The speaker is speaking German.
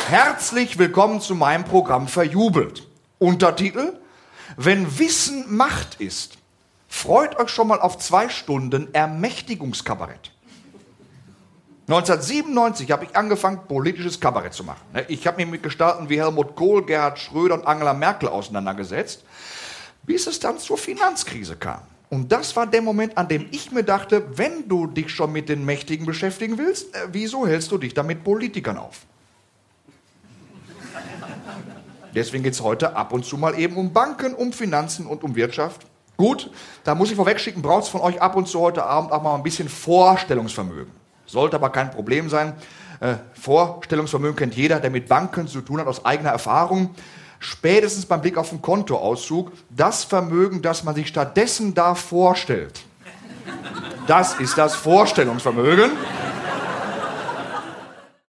Herzlich willkommen zu meinem Programm Verjubelt. Untertitel: Wenn Wissen Macht ist. Freut euch schon mal auf 2 Stunden Ermächtigungskabarett. 1997 habe ich angefangen, politisches Kabarett zu machen. Ich habe mich mit Gestalten wie Helmut Kohl, Gerhard Schröder und Angela Merkel auseinandergesetzt, bis es dann zur Finanzkrise kam. Und das war der Moment, an dem ich mir dachte, wenn du dich schon mit den Mächtigen beschäftigen willst, wieso hältst du dich dann mit Politikern auf? Deswegen geht es heute ab und zu mal eben um Banken, um Finanzen und um Wirtschaft. Gut, da muss ich vorwegschicken, braucht es von euch ab und zu heute Abend auch mal ein bisschen Vorstellungsvermögen. Sollte aber kein Problem sein. Vorstellungsvermögen kennt jeder, der mit Banken zu tun hat, aus eigener Erfahrung. Spätestens beim Blick auf den Kontoauszug, das Vermögen, das man sich stattdessen da vorstellt. Das ist das Vorstellungsvermögen.